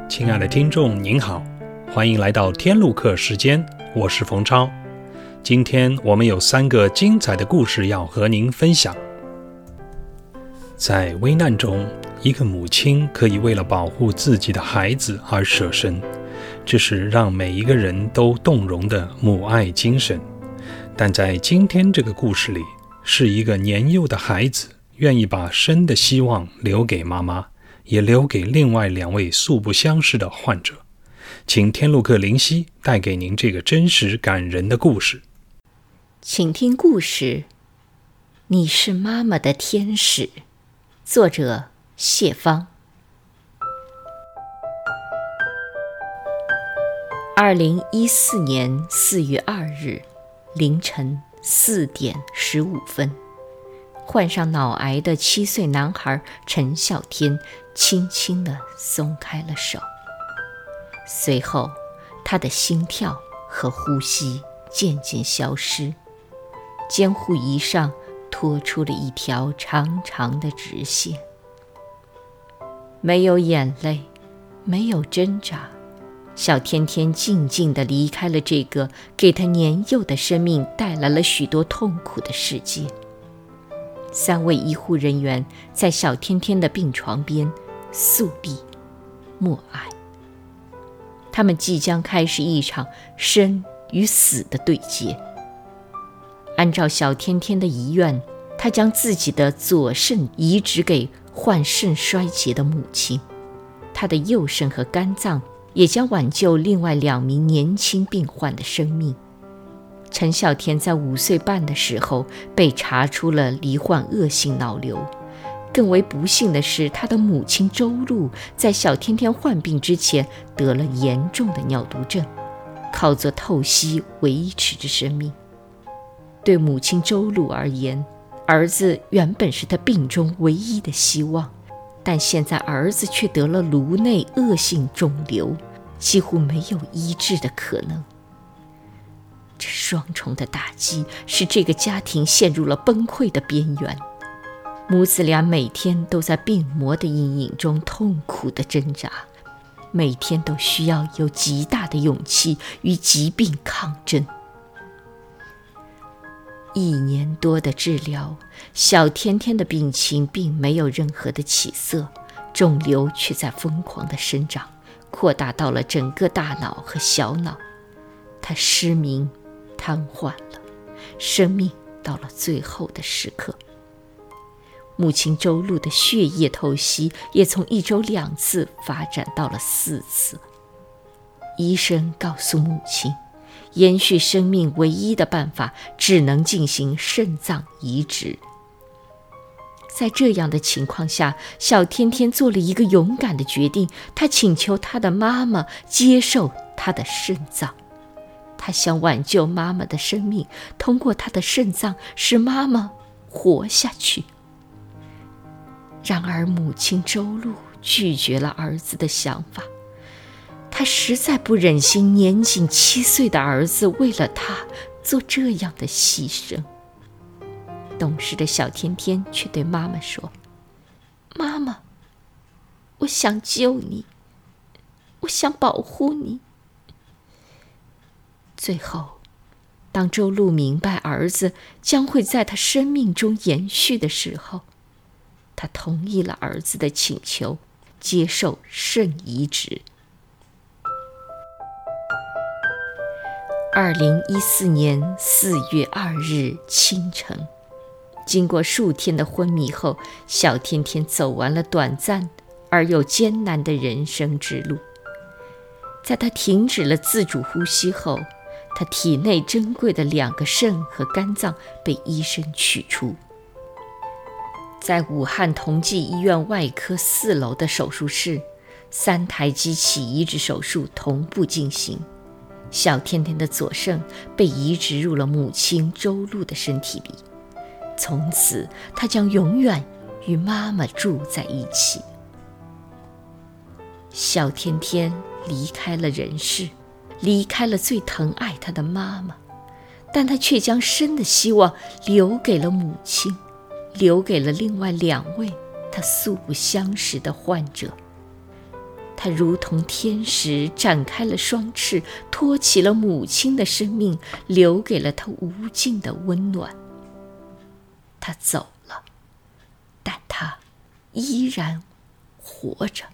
亲爱的听众您好，欢迎来到天路客时间，我是冯超。今天我们有3个精彩的故事要和您分享。在危难中，一个母亲可以为了保护自己的孩子而舍身，这是让每一个人都动容的母爱精神。但在今天这个故事里，是一个年幼的孩子愿意把生的希望留给妈妈，也留给另外2位素不相识的患者。请天路客灵犀带给您这个真实感人的故事。 请听故事，你是妈妈的天使。作者谢芳。2014年4月2日凌晨4点15分，患上脑癌的7岁男孩陈孝天轻轻地松开了手，随后他的心跳和呼吸渐渐消失，监护仪上拖出了一条长长的直线。没有眼泪，没有挣扎，小天天静静地离开了这个给他年幼的生命带来了许多痛苦的世界。3位医护人员在小天天的病床边肃立默哀，他们即将开始一场生与死的对决。按照小天天的遗愿，他将自己的左肾移植给患肾衰竭的母亲，他的右肾和肝脏也将挽救另外2名年轻病患的生命。陈孝天在5岁半的时候被查出了罹患恶性脑瘤，更为不幸的是，他的母亲周露在小天天患病之前得了严重的尿毒症，靠做透析维持着生命。对母亲周露而言，儿子原本是他病中唯一的希望，但现在儿子却得了颅内恶性肿瘤，几乎没有医治的可能。这双重的打击使这个家庭陷入了崩溃的边缘，母子俩每天都在病魔的阴影中痛苦地挣扎，每天都需要有极大的勇气与疾病抗争。1年多的治疗，小天天的病情并没有任何的起色，肿瘤却在疯狂地生长，扩大到了整个大脑和小脑。他失明瘫痪了，生命到了最后的时刻。母亲周露的血液透析也从1周2次发展到了4次。医生告诉母亲，延续生命唯一的办法只能进行肾脏移植。在这样的情况下，小天天做了一个勇敢的决定，他请求他的妈妈接受他的肾脏。他想挽救妈妈的生命，通过他的肾脏使妈妈活下去。然而母亲周露拒绝了儿子的想法，他实在不忍心年仅7岁的儿子为了他做这样的牺牲。懂事的小天天却对妈妈说：“妈妈，我想救你，我想保护你。”最后，当周露明白儿子将会在他生命中延续的时候，他同意了儿子的请求，接受肾移植。2014年4月2日清晨，经过数天的昏迷后，小天天走完了短暂而又艰难的人生之路。在他停止了自主呼吸后，他体内珍贵的2个肾和肝脏被医生取出。在武汉同济医院外科4楼的手术室，3台机器移植手术同步进行。小天天的左肾被移植入了母亲周露的身体里，从此他将永远与妈妈住在一起。小天天离开了人世，离开了最疼爱他的妈妈，但他却将生的希望留给了母亲，留给了另外2位他素不相识的患者。 他如同天使展开了双翅，托起了母亲的生命，留给了他无尽的温暖。他走了，但他依然活着。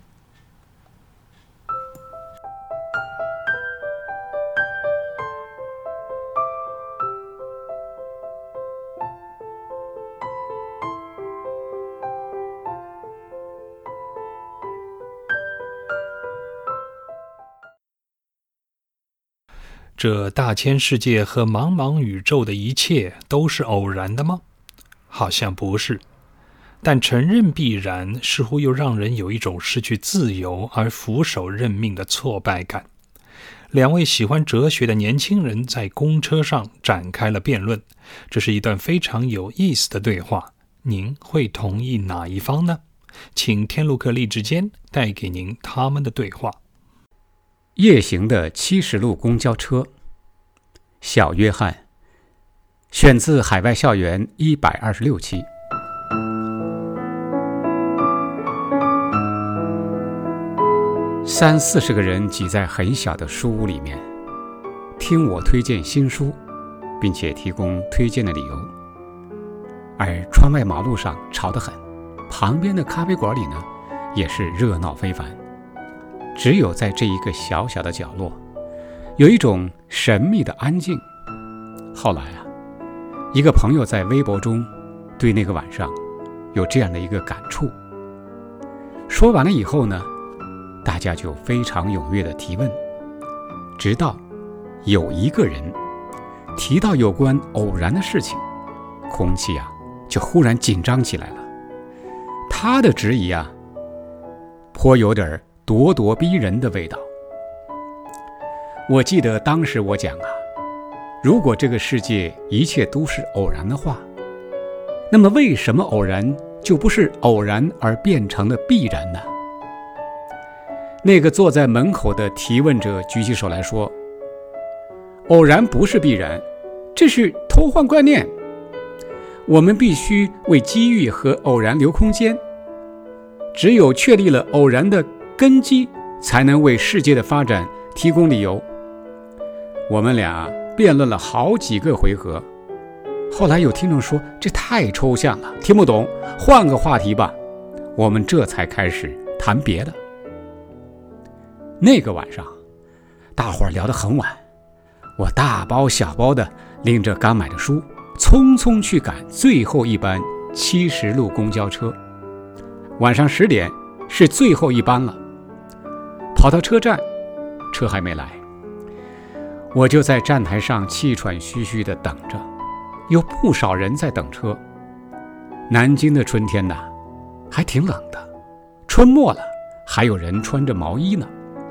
这大千世界和茫茫宇宙的一切都是偶然的吗？好像不是，但承认必然，似乎又让人有一种失去自由而俯首认命的挫败感。两位喜欢哲学的年轻人在公车上展开了辩论，这是一段非常有意思的对话。您会同意哪一方呢？请天路客励志间带给您他们的对话。 夜行的70路公交车，小约翰，选自海外校园126期。30-40个人挤在很小的书屋里面，听我推荐新书，并且提供推荐的理由。而窗外马路上吵得很，旁边的咖啡馆里呢，也是热闹非凡。只有在这一个小小的角落，有一种神秘的安静。后来一个朋友在微博中对那个晚上有这样的一个感触。说完了以后呢，大家就非常踊跃地提问，直到有一个人提到有关偶然的事情，空气就忽然紧张起来了。他的质疑颇有点咄咄逼人的味道。我记得当时我讲如果这个世界一切都是偶然的话，那么为什么偶然就不是偶然而变成了必然呢？那个坐在门口的提问者举起手来说，偶然不是必然，这是偷换观念，我们必须为机遇和偶然留空间，只有确立了偶然的根基，才能为世界的发展提供理由。我们俩辩论了好几个回合，后来有听众说这太抽象了，听不懂，换个话题吧。我们这才开始谈别的。那个晚上大伙儿聊得很晚，我大包小包的拎着刚买的书，匆匆去赶最后一班70路公交车。晚上10点是最后一班了，跑到车站，车还没来，我就在站台上气喘吁吁地等着。有不少人在等车。南京的春天还挺冷的，春末了，还有人穿着毛衣呢。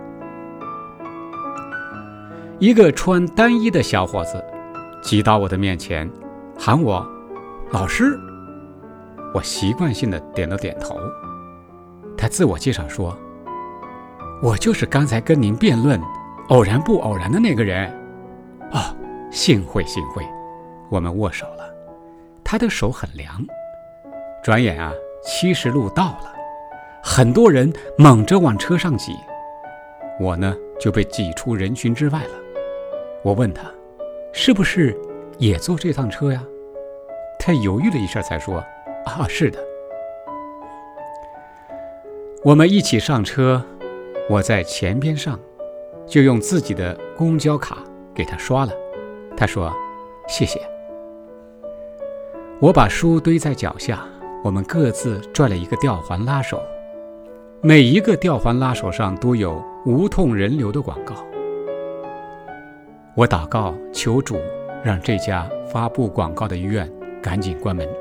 一个穿单衣的小伙子挤到我的面前，喊我老师。我习惯性的点了点头。他自我介绍说，我就是刚才跟您辩论偶然不偶然的那个人。幸会幸会。我们握手了，他的手很凉。转眼70路到了，很多人猛着往车上挤，我呢就被挤出人群之外了。我问他是不是也坐这趟车呀？他犹豫了一下才说，是的。我们一起上车，我在前边上，就用自己的公交卡给他刷了。他说谢谢。我把书堆在脚下，我们各自拽了一个吊环拉手，每一个吊环拉手上都有无痛人流的广告。我祷告求主让这家发布广告的医院赶紧关门。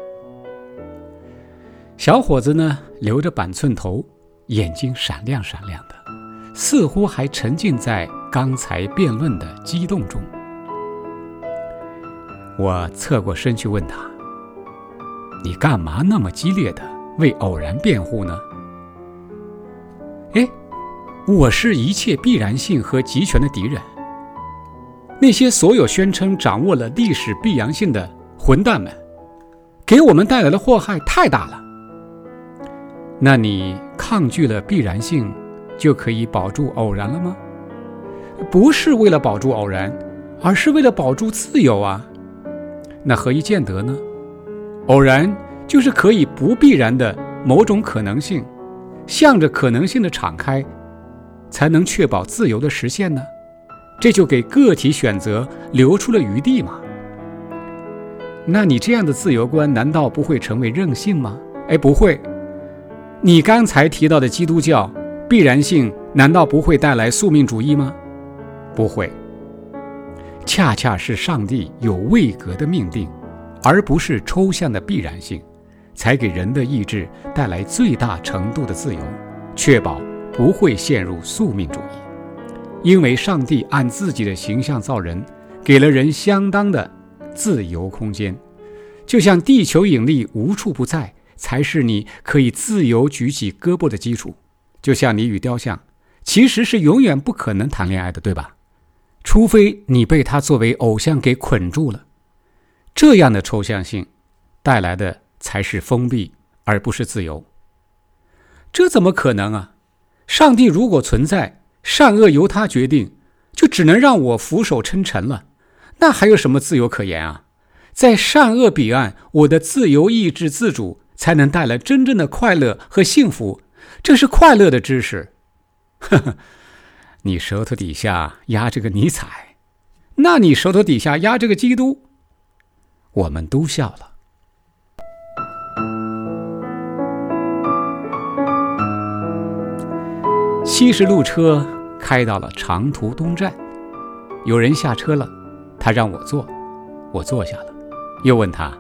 小伙子呢，留着板寸头，眼睛闪亮闪亮的，似乎还沉浸在刚才辩论的激动中。我侧过身去问他，你干嘛那么激烈的为偶然辩护呢？我是一切必然性和极权的敌人。那些所有宣称掌握了历史必然性的混蛋们，给我们带来的祸害太大了。那你抗拒了必然性， 就可以保住偶然了吗？不是为了保住偶然，而是为了保住自由啊。那何以见得呢？偶然就是可以不必然的某种可能性，向着可能性的敞开，才能确保自由的实现呢。这就给个体选择留出了余地嘛。那你这样的自由观难道不会成为任性吗？不会。你刚才提到的基督教必然性难道不会带来宿命主义吗？不会。恰恰是上帝有位格的命定，而不是抽象的必然性，才给人的意志带来最大程度的自由，确保不会陷入宿命主义。因为上帝按自己的形象造人，给了人相当的自由空间，就像地球引力无处不在，才是你可以自由举起胳膊的基础。就像你与雕像其实是永远不可能谈恋爱的，对吧？除非你被它作为偶像给捆住了。这样的抽象性带来的才是封闭，而不是自由。这怎么可能啊？上帝如果存在，善恶由他决定，就只能让我俯首称臣了，那还有什么自由可言啊？在善恶彼岸，我的自由意志自主才能带来真正的快乐和幸福，这是快乐的知识。呵呵，你舌头底下压着个尼采，那你舌头底下压着个基督，我们都笑了。70路车开到了长途东站，有人下车了，他让我坐，我坐下了，又问他：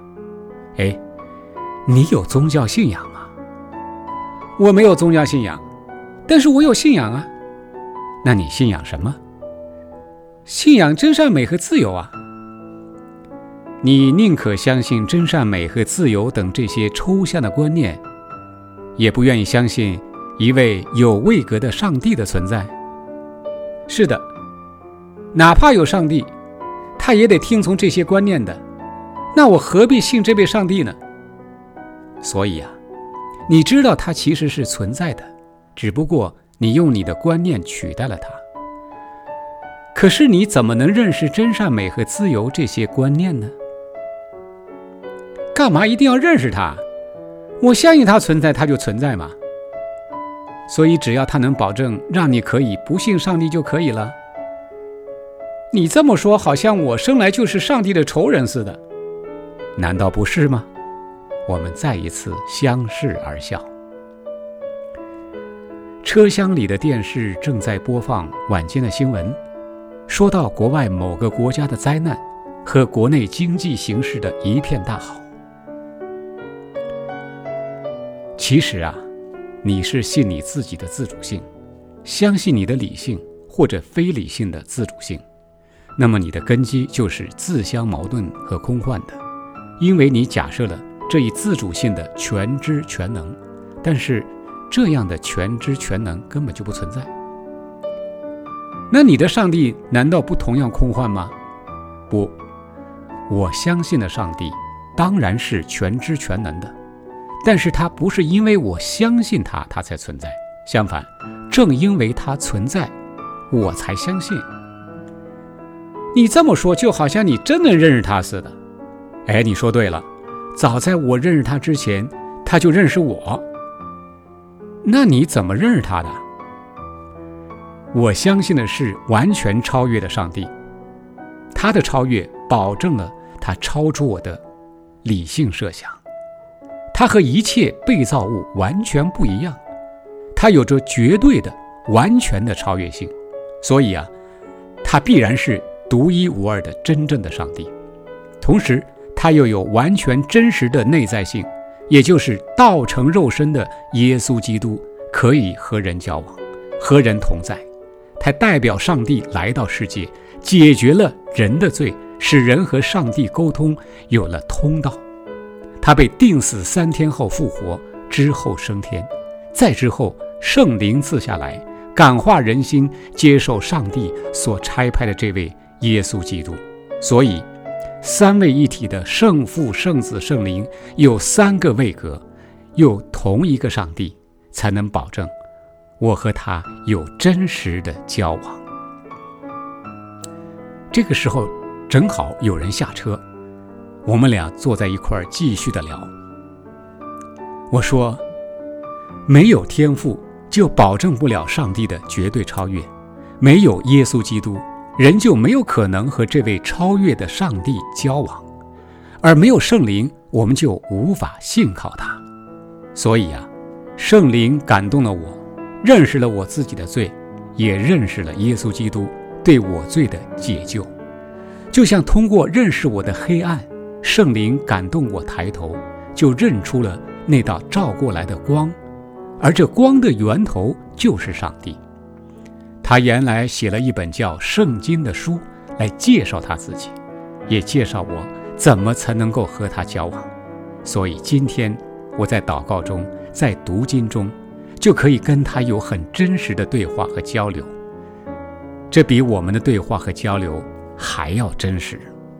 你有宗教信仰吗？我没有宗教信仰，但是我有信仰啊。那你信仰什么？信仰真善美和自由啊。你宁可相信真善美和自由等这些抽象的观念，也不愿意相信一位有位格的上帝的存在？是的，哪怕有上帝，他也得听从这些观念的，那我何必信这位上帝呢？所以啊，你知道他其实是存在的，只不过你用你的观念取代了他。可是你怎么能认识真善美和自由这些观念呢？干嘛一定要认识它？我相信它存在，它就存在嘛。所以只要它能保证让你可以不信上帝就可以了。你这么说，好像我生来就是上帝的仇人似的，难道不是吗？我们再一次相视而笑。车厢里的电视正在播放晚间的新闻，说到国外某个国家的灾难和国内经济形势的一片大好。其实啊，你是信你自己的自主性，相信你的理性或者非理性的自主性，那么你的根基就是自相矛盾和空幻的，因为你假设了这一自主性的全知全能，但是这样的全知全能根本就不存在。那你的上帝难道不同样空幻吗？不，我相信的上帝当然是全知全能的，但是他不是因为我相信他才存在，相反，正因为他存在，我才相信。你这么说就好像你真能认识他似的。你说对了，早在我认识他之前，他就认识我。那你怎么认识他的？我相信的是完全超越的上帝，他的超越保证了他超出我的理性设想，他和一切被造物完全不一样，他有着绝对的完全的超越性，所以啊，他必然是独一无二的真正的上帝。同时他又有完全真实的内在性，也就是道成肉身的耶稣基督可以和人交往，和人同在。他代表上帝来到世界，解决了人的罪，使人和上帝沟通有了通道。他被钉死3天后复活，之后升天，再之后圣灵赐下来，感化人心，接受上帝所差派的这位耶稣基督。所以三位一体的圣父、圣子、圣灵有3个位格，有同一个上帝，才能保证我和他有真实的交往。这个时候正好有人下车，我们俩坐在一块儿继续的聊。我说，没有天赋就保证不了上帝的绝对超越，没有耶稣基督，人就没有可能和这位超越的上帝交往，而没有圣灵，我们就无法信靠他。所以圣灵感动了我，认识了我自己的罪，也认识了耶稣基督对我罪的解救。就像通过认识我的黑暗，圣灵感动我抬头，就认出了那道照过来的光，而这光的源头就是上帝。他原来写了一本叫《圣经》的书来介绍他自己，也介绍我怎么才能够和他交往。所以今天我在祷告中，在读经中，就可以跟他有很真实的对话和交流。这比我们的对话和交流还要真实。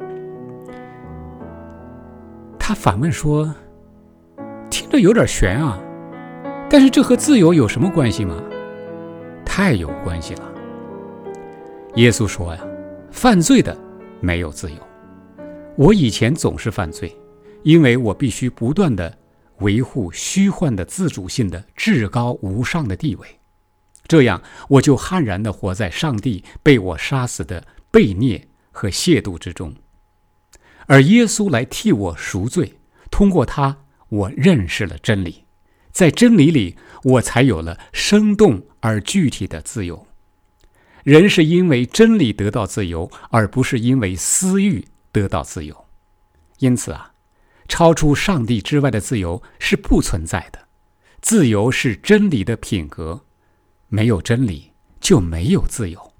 他反问说，听着有点悬啊，但是这和自由有什么关系吗？太有关系了。耶稣说犯罪的没有自由。我以前总是犯罪，因为我必须不断地维护虚幻的自主性的至高无上的地位，这样我就悍然地活在上帝被我杀死的悖逆和亵渎之中。而耶稣来替我赎罪，通过他我认识了真理，在真理里我才有了生动而具体的自由。人是因为真理得到自由，而不是因为私欲得到自由。因此超出上帝之外的自由是不存在的。自由是真理的品格，没有真理就没有自由。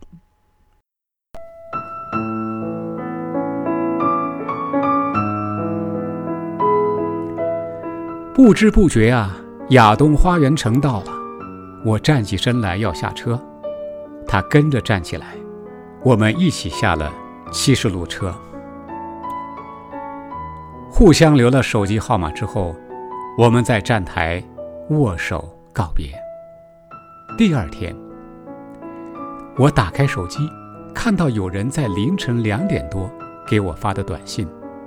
不知不觉亚东花园城到了，我站起身来要下车，他跟着站起来，我们一起下了70路车。互相留了手机号码之后，我们在站台握手告别。第二天，我打开手机，看到有人在凌晨2点多给我发的短信。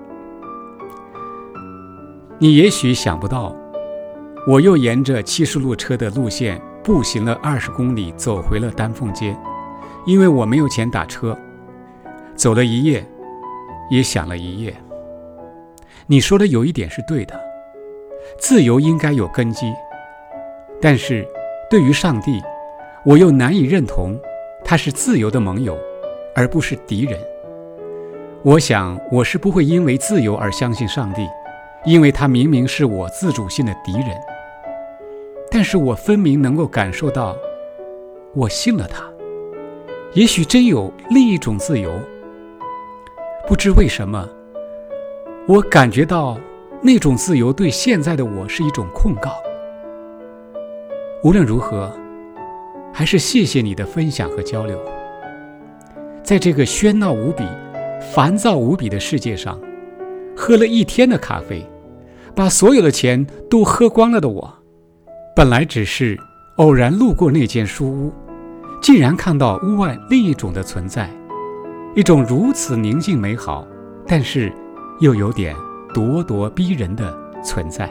你也许想不到，我又沿着70路车的路线步行了20公里走回了丹凤街，因为我没有钱打车。走了一夜，也想了一夜。你说的有一点是对的，自由应该有根基，但是对于上帝，我又难以认同他是自由的盟友，而不是敌人。我想我是不会因为自由而相信上帝，因为他明明是我自主性的敌人。但是我分明能够感受到，我信了他，也许真有另一种自由。不知为什么，我感觉到那种自由对现在的我是一种控告。无论如何，还是谢谢你的分享和交流。在这个喧闹无比、烦躁无比的世界上，喝了1天的咖啡，把所有的钱都喝光了的我，本来只是偶然路过那间书屋，竟然看到屋外另一种的存在，一种如此宁静美好，但是又有点咄咄逼人的存在。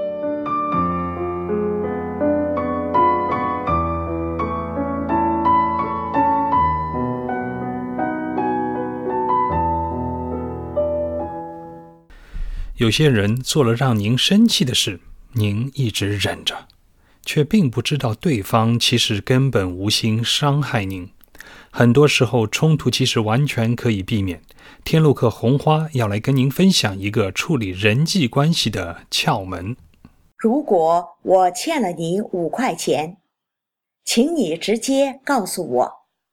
有些人做了让您生气的事，您一直忍着，却并不知道对方其实根本无心伤害您。很多时候冲突其实完全可以避免。天路客红花要来跟您分享一个处理人际关系的窍门。 如果我欠了你5块钱，请你直接告诉我。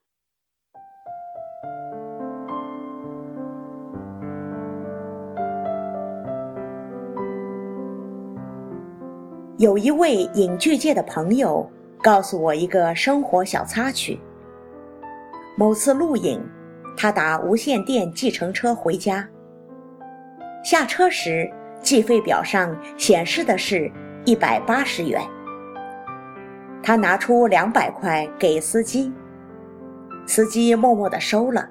有一位影剧界的朋友告诉我一个生活小插曲。某次录影，他打无线电计程车回家，下车时计费表上显示的是180元。 他拿出200块给司机，司机默默地收了。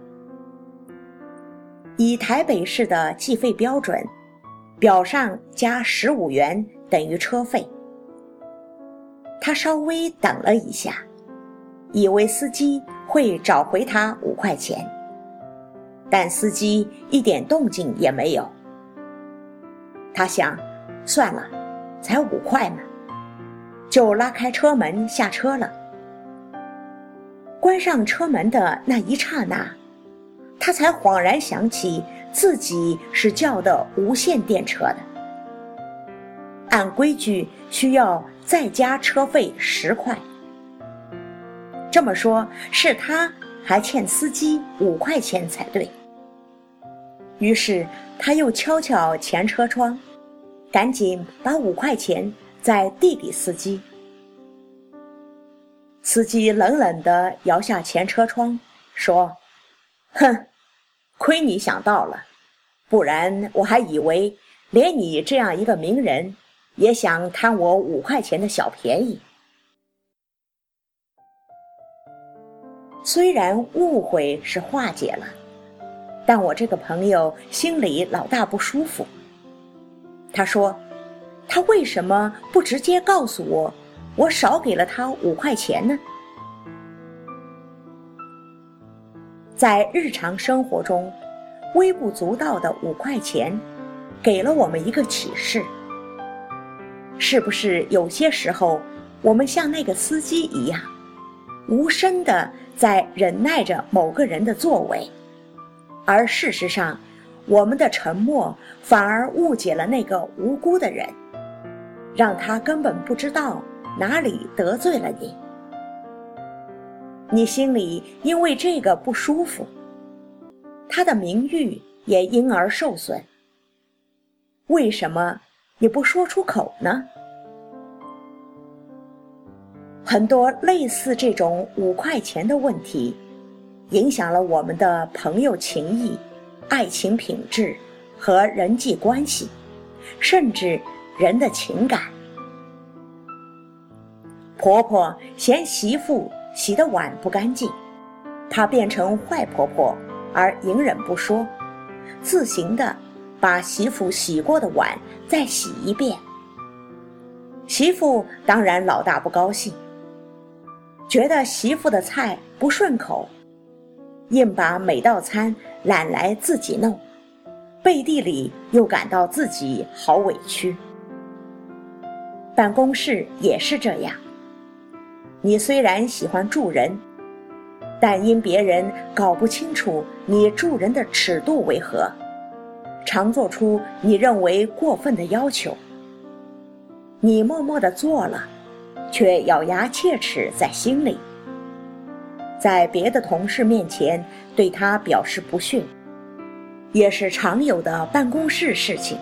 以台北市的计费标准，表上加15元等于车费。他稍微等了一下，以为司机会找回他5块钱，但司机一点动静也没有。他想，算了，才5块嘛，就拉开车门下车了。关上车门的那一刹那，他才恍然想起自己是叫的无线电车的，按规矩需要再加车费10块。这么说，是他还欠司机5块钱才对。于是他又敲敲前车窗，赶紧把5块钱再递给司机。司机冷冷地摇下前车窗，说：“哼，亏你想到了，不然我还以为连你这样一个名人也想贪我5块钱的小便宜。”虽然误会是化解了，但我这个朋友心里老大不舒服。他说，他为什么不直接告诉我，我少给了他5块钱呢？在日常生活中，微不足道的5块钱给了我们一个启示。是不是有些时候我们像那个司机一样，无声地在忍耐着某个人的作为，而事实上我们的沉默反而误解了那个无辜的人，让他根本不知道哪里得罪了你。你心里因为这个不舒服，他的名誉也因而受损，为什么你不说出口呢？很多类似这种5块钱的问题，影响了我们的朋友情谊、爱情品质和人际关系，甚至人的情感。婆婆嫌媳妇洗的碗不干净，怕变成坏婆婆而隐忍不说，自行的把媳妇洗过的碗再洗一遍。媳妇当然老大不高兴，觉得媳妇的菜不顺口，硬把每道餐揽来自己弄，背地里又感到自己好委屈。办公室也是这样，你虽然喜欢助人，但因别人搞不清楚你助人的尺度为何，常做出你认为过分的要求。你默默地做了，却咬牙切齿在心里，在别的同事面前对他表示不逊，也是常有的办公室事情。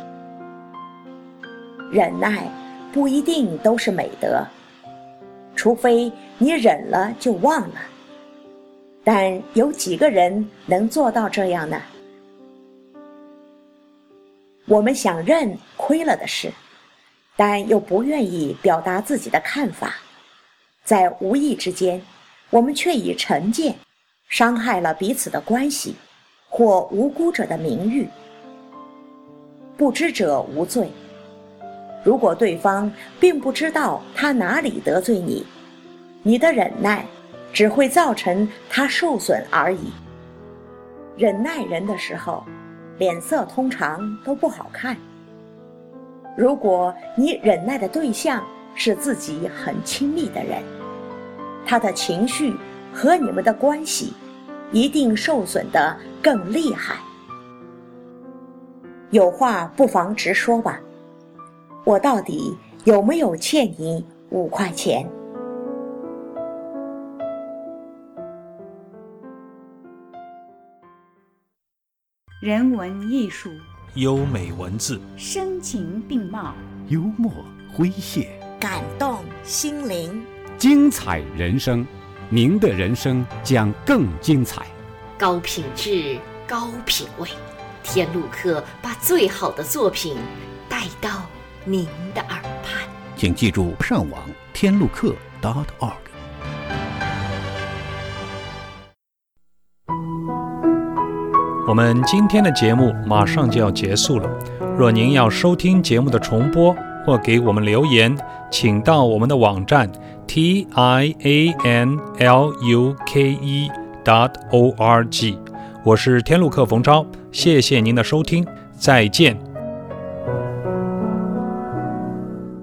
忍耐不一定都是美德，除非你忍了就忘了，但有几个人能做到这样呢？我们想认亏了的事，但又不愿意表达自己的看法，在无意之间，我们却以成见伤害了彼此的关系，或无辜者的名誉。不知者无罪，如果对方并不知道他哪里得罪你，你的忍耐只会造成他受损而已。忍耐人的时候，脸色通常都不好看。如果你忍耐的对象是自己很亲密的人，他的情绪和你们的关系一定受损得更厉害。有话不妨直说吧，我到底有没有欠你5块钱？ 人文艺术， 优美文字， 声情并茂， 幽默诙谐， 感动心灵， 精彩人生，您的人生将更精彩。 高品质，高品味，天路客把最好的作品带到您的耳畔。 请记住上网天路客我们今天的节目马上就要结束了。若您要收听节目的重播或给我们留言，请到我们的网站 tianluke.org。我是天路客冯超，谢谢您的收听，再见。